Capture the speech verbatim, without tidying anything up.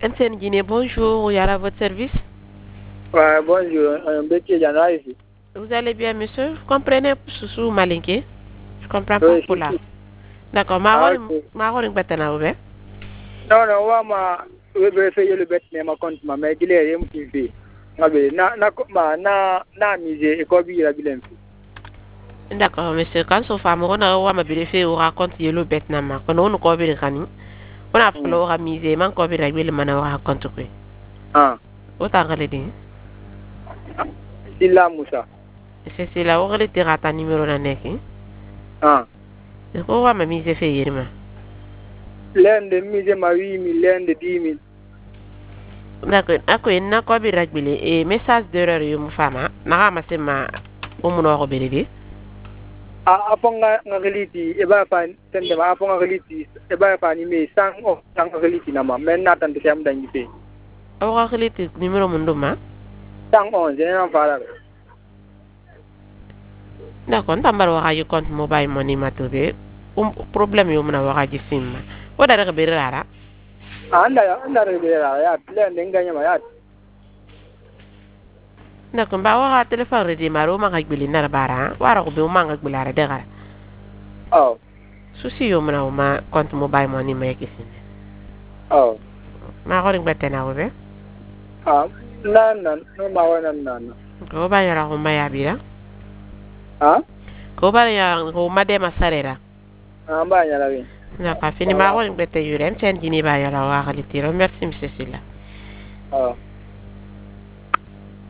Enseigne Guinée, bonjour, il y a à votre service. Ouais, bonjour, un petit Jana ici. Vous allez bien, monsieur? Vous comprenez sous malinké? Je comprends pas Oui, pour si, là. si. D'accord, Ah, ma ok. ma ma batana ouvert. Non, non, ouais, ma, je vais faire le bête, mais ma compte, ma mère, il est un petit peu. Na, na, na, na, na, misé, et quoi, il a bien fait. D'accord, monsieur, quand son femme, on a ouama bérefé ou raconte yellow bête nama, quand on a vu le rani, on a fait l'aura misé, man quoi, il le mana raconte quoi. Ah. Autant que les deux. Silla Moussa. C'est c'est là où elle était rata numéro d'un nec. Ah. C'est quoi, ouama misé fait yérima. L'un de misé ma huit mille, l'un de dix mille. D'accord, ako en na ko bi ragbile e message d'erreur yu mu fama na ga masema o mu no ko belede. A apong nga nga reliti e ba pa tende ma apong nga reliti e ba pa ni me sang o sang nga reliti na ma men na tan de am dan yipe. O ga khiliti numero mun duma. Sang on je na fala. D'accord, tambar wa yu compte mobile money matobe. Um problème yu mu na wa ji simma. O da daga be rara. Anda anda re be ra ya l'un de nganya ma ya. D'accord, ba wa téléphone re di maro ma ragbile na bara. Wa ra ko be o ma ngagbile ara daga. Oh. Susi yu mu na ma compte mobile money ma yakisin. Oh. Ma ko ring betena obe. Ah, nan nan no ma wa nan nan. Ko ba yara ko ma ya bira. Ah? Ko ba ya ko ma de ma sarera. Ah, ba ya la wi. D'accord, fini ma ko ring bete yurem sen dini ba yara wa khiliti. Merci monsieur Silla. Ah.